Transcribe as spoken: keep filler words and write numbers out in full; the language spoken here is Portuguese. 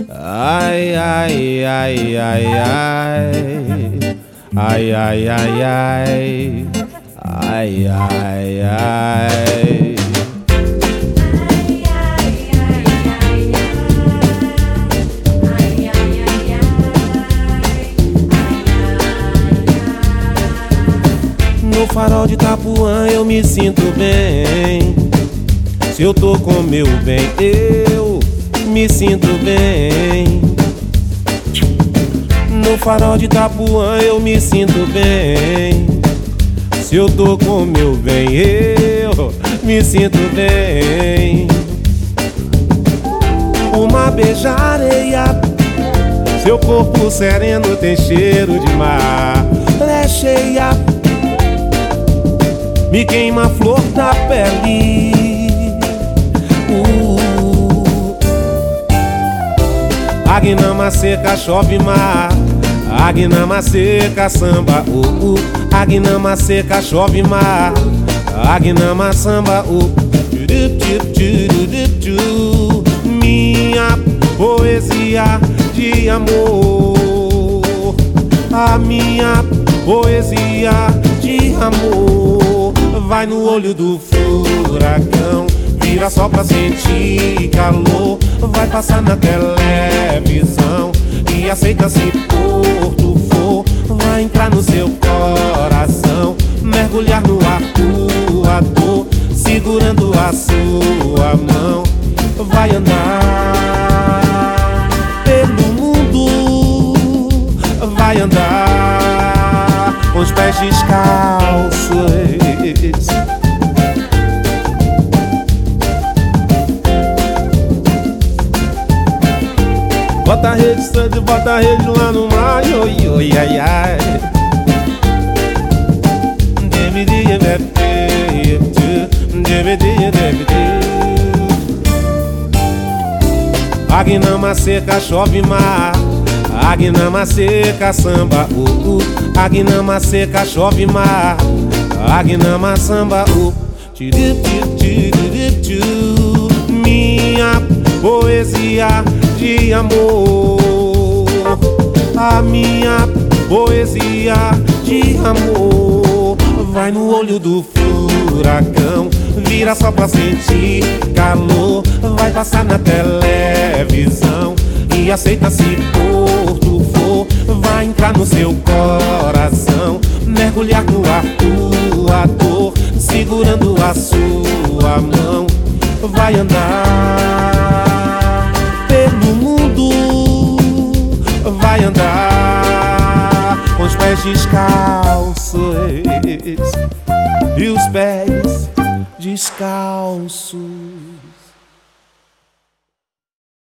Ai, ai, ai, ai, ai. Ai, ai, ai, ai. Ai, ai, ai. No farol de Itapuã eu me sinto bem. Se eu tô com meu bem, eu me sinto bem. No farol de Itapuã eu me sinto bem. Se eu tô com meu bem, eu me sinto bem. Uma beijareia, seu corpo sereno tem cheiro de mar. É cheia, me queima a flor da pele. uh. Aguinama seca, chove mar. Aguinama seca, samba, uh, uh. Aguinama seca, chove mar. Aguinama samba, uh. Minha poesia de amor, a minha poesia de amor vai no olho do furacão, vira só pra sentir calor. Vai passar na televisão e aceita se por tu for. Vai entrar no seu coração, mergulhar no ar do ator, segurando a sua mão. Vai andar pelo mundo, vai andar com os pés descalços. Bota a rede, Sandy, bota a rede lá no mar. Oi, oi, ai, ai. Aguinama seca, chove mar. Aguinama seca, samba, uh, uh. Aguinama seca, chove mar. Aguinama samba, uh. Minha poesia de amor, a minha poesia de amor vai no olho do furacão, vira só pra sentir calor. Vai passar na televisão e aceita se por tu for. Vai entrar no seu coração, mergulhar no ar do ator, segurando a sua mão. Vai andar pelo mundo, vai andar com os pés descalços e os pés descalços.